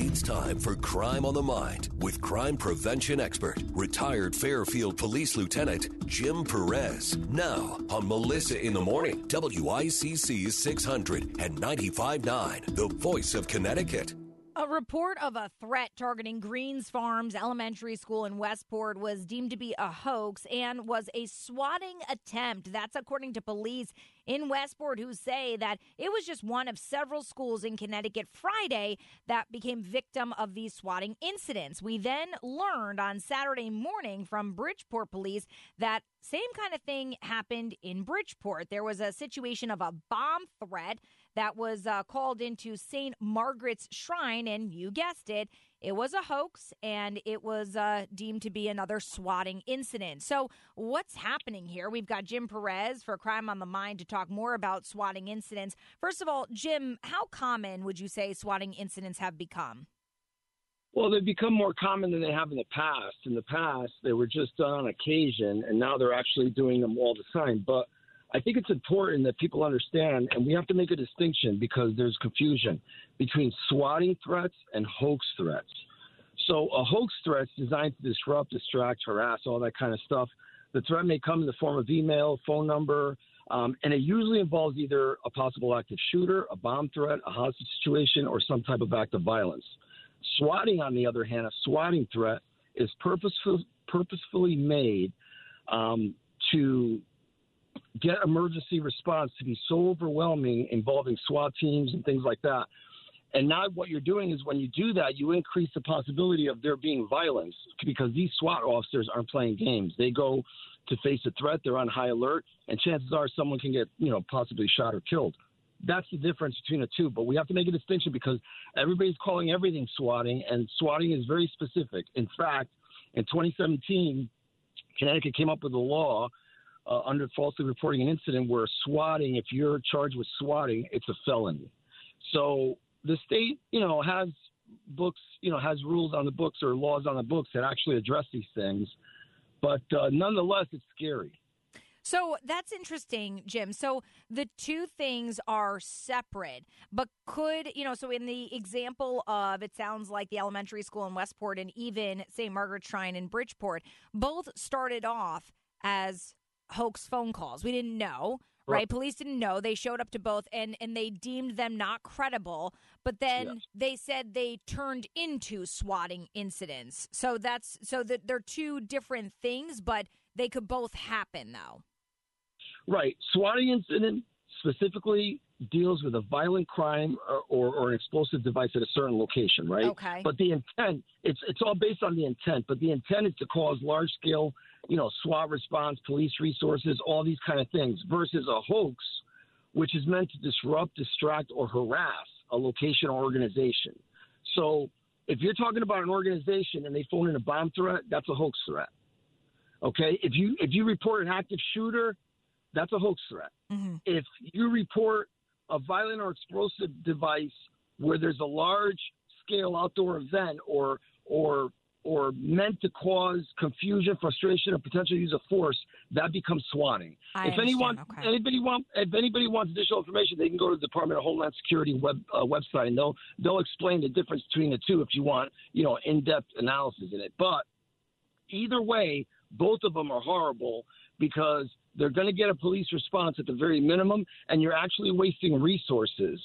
It's time for Crime on the Mind with crime prevention expert, retired Fairfield Police Lieutenant Jim Perez. Now on Melissa in the Morning, WICC 600 and 95.9, the voice of Connecticut. A report of a threat targeting Greens Farms Elementary School in Westport was deemed to be a hoax and was a swatting attempt. That's according to police in Westport, who say that it was just one of several schools in Connecticut Friday that became victim of these swatting incidents. We then learned on Saturday morning from Bridgeport police that same kind of thing happened in Bridgeport. There was a situation of a bomb threat that was called into St. Margaret's Shrine, and you guessed it, it was a hoax, and it was deemed to be another swatting incident. So what's happening here? We've got Jim Perez for Crime on the Mind to talk more about swatting incidents. First of all, Jim, how common would you say swatting incidents have become? Well, they've become more common than they have in the past. In the past, they were just done on occasion, and now they're actually doing them all the time. But I think it's important that people understand, and we have to make a distinction because there's confusion between swatting threats and hoax threats. So a hoax threat is designed to disrupt, distract, harass, all that kind of stuff. The threat may come in the form of email, phone number, and it usually involves either a possible active shooter, a bomb threat, a hostage situation, or some type of act of violence. Swatting, on the other hand, a swatting threat is purposefully made to get emergency response to be so overwhelming, involving SWAT teams and things like that. And now what you're doing is when you do that, you increase the possibility of there being violence because these SWAT officers aren't playing games. They go to face a threat. They're on high alert, and chances are someone can get, possibly shot or killed. That's the difference between the two. But we have to make a distinction because everybody's calling everything swatting, and swatting is very specific. In fact, in 2017, Connecticut came up with a law under falsely reporting an incident where swatting, if you're charged with swatting, it's a felony. So the state, has books, has rules on the books or laws on the books that actually address these things. But nonetheless, it's scary. So that's interesting, Jim. So the two things are separate, but could, so in the example of, it sounds like the elementary school in Westport and even St. Margaret's Shrine in Bridgeport, both started off as hoax phone calls. We didn't know, right? Police didn't know. They showed up to both and they deemed them not credible, but then they said they turned into swatting incidents. So they're two different things, but they could both happen though. Right. Swatting incident specifically deals with a violent crime or an explosive device at a certain location, right? Okay. But the intent, it's all based on the intent, but the intent is to cause large-scale, SWAT response, police resources, all these kind of things, versus a hoax, which is meant to disrupt, distract, or harass a location or organization. So if you're talking about an organization and they phone in a bomb threat, that's a hoax threat. Okay? If you report an active shooter, that's a hoax threat. Mm-hmm. If you report a violent or explosive device where there's a large-scale outdoor event or meant to cause confusion, frustration, or potential use of force, that becomes swatting. If anybody wants additional information, they can go to the Department of Homeland Security website, and they'll explain the difference between the two if you want, in-depth analysis in it. But either way, both of them are horrible because they're going to get a police response at the very minimum, and you're actually wasting resources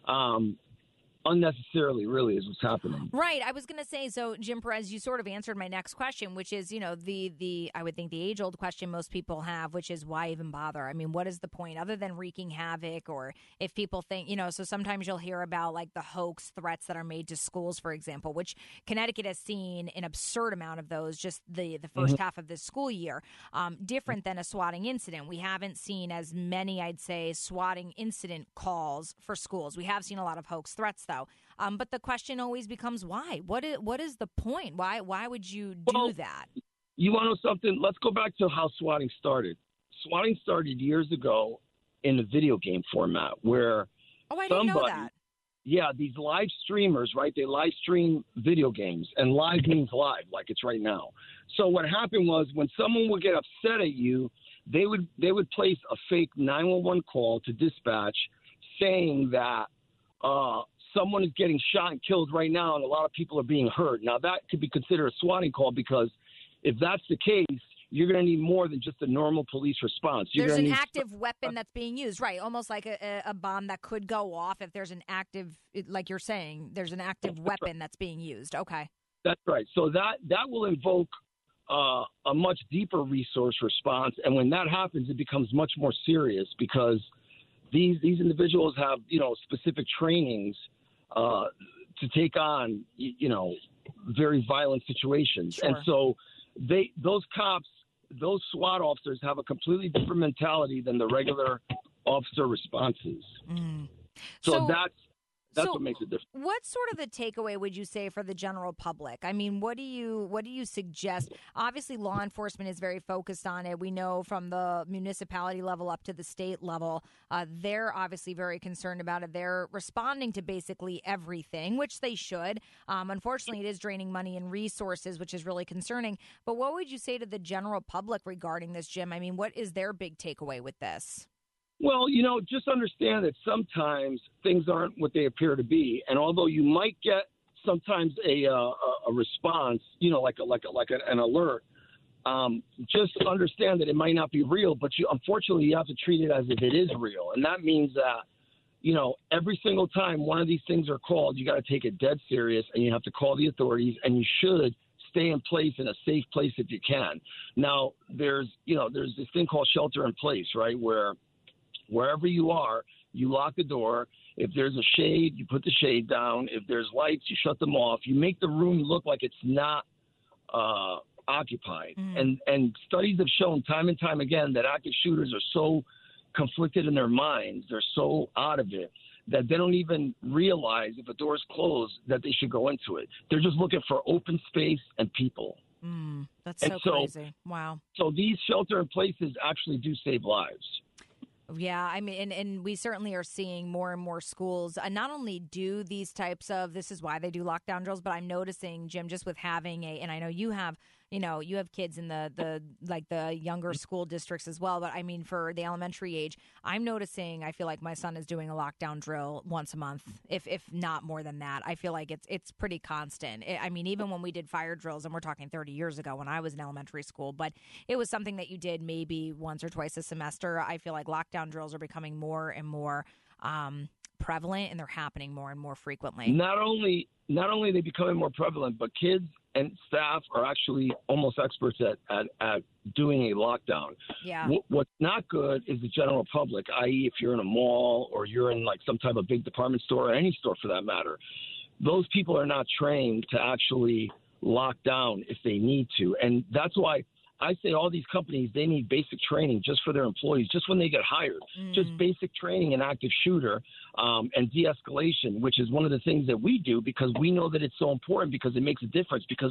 unnecessarily, really, is what's happening. Right. I was going to say, so Jim Perez, you sort of answered my next question, which is, the I would think the age-old question most people have, which is why even bother? I mean, what is the point other than wreaking havoc? Or if people think, so sometimes you'll hear about like the hoax threats that are made to schools, for example, which Connecticut has seen an absurd amount of those just the first half of this school year. Different than a swatting incident. We haven't seen as many, I'd say, swatting incident calls for schools. We have seen a lot of hoax threats, though. But the question always becomes why? What is the point? Why would you do that? You want to know something? Let's go back to how swatting started. Swatting started years ago in the video game format where I didn't know that. Yeah, these live streamers, right? They live stream video games, and live means live, like it's right now. So what happened was when someone would get upset at you, they would place a fake 911 call to dispatch saying that someone is getting shot and killed right now, and a lot of people are being hurt. Now, that could be considered a swatting call, because if that's the case, you're going to need more than just a normal police response. There's an active weapon that's being used, right? Almost like a bomb that could go off if there's an active, like you're saying, there's an active weapon that's being used. Okay. That's right. So that will invoke a much deeper resource response. And when that happens, it becomes much more serious, because these individuals have, specific trainings to take on, very violent situations. Sure. And so those cops, those SWAT officers have a completely different mentality than the regular officer responses. Mm. So that's what makes it different. What's sort of the takeaway, would you say, for the general public? I mean, what do you suggest? Obviously, law enforcement is very focused on it. We know from the municipality level up to the state level, they're obviously very concerned about it. They're responding to basically everything, which they should. Unfortunately, it is draining money and resources, which is really concerning. But what would you say to the general public regarding this, Jim? I mean, what is their big takeaway with this? Well, just understand that sometimes things aren't what they appear to be, and although you might get sometimes a response, like an alert, just understand that it might not be real, but unfortunately you have to treat it as if it is real, and that means that every single time one of these things are called, you got to take it dead serious, and you have to call the authorities, and you should stay in place in a safe place if you can. Now, there's this thing called shelter in place, right, where wherever you are, you lock the door. If there's a shade, you put the shade down. If there's lights, you shut them off. You make the room look like it's not occupied. And studies have shown time and time again that active shooters are so conflicted in their minds, they're so out of it, that they don't even realize if a door is closed that they should go into it. They're just looking for open space and people. That's so crazy. Wow. So these shelter in places actually do save lives. Yeah, I mean, and we certainly are seeing more and more schools not only do these types of, this is why they do lockdown drills, but I'm noticing, Jim, just with having and I know you have kids in the younger school districts as well, but I mean, for the elementary age, I'm noticing, I feel like my son is doing a lockdown drill once a month, if not more than that. I feel like it's pretty constant. I mean, even when we did fire drills, and we're talking 30 years ago when I was in elementary school, but it was something that you did maybe once or twice a semester. I feel like lockdown drills are becoming more and more prevalent, and they're happening more and more frequently. Not only are they becoming more prevalent, but kids and staff are actually almost experts at doing a lockdown. Yeah. What's not good is the general public, i.e. if you're in a mall or you're in like some type of big department store or any store for that matter. Those people are not trained to actually lock down if they need to. And that's why I say all these companies, they need basic training just for their employees, just when they get hired, just basic training in active shooter and de-escalation, which is one of the things that we do because we know that it's so important because it makes a difference. Because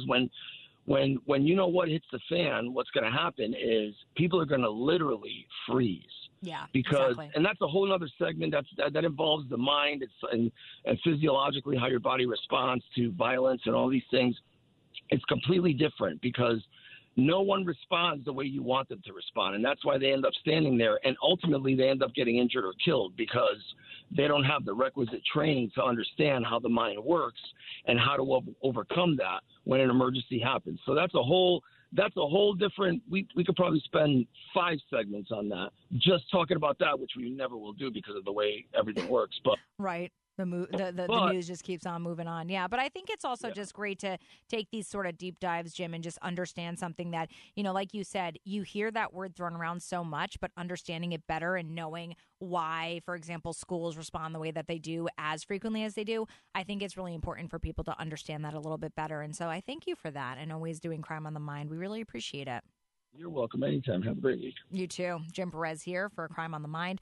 when you know what hits the fan, what's going to happen is people are going to literally freeze. Yeah, because exactly. And that's a whole other segment that involves the mind and physiologically how your body responds to violence and all these things. It's completely different because no one responds the way you want them to respond. And that's why they end up standing there. And ultimately, they end up getting injured or killed because they don't have the requisite training to understand how the mind works and how to overcome that when an emergency happens. So that's a whole different – we could probably spend 5 segments on that, just talking about that, which we never will do because of the way everything works. But right. The news just keeps on moving on. Yeah, but I think it's also just great to take these sort of deep dives, Jim, and just understand something that, like you said, you hear that word thrown around so much, but understanding it better and knowing why, for example, schools respond the way that they do as frequently as they do, I think it's really important for people to understand that a little bit better. And so I thank you for that and always doing Crime on the Mind. We really appreciate it. You're welcome anytime. Have a great week. You too. Jim Perez here for Crime on the Mind.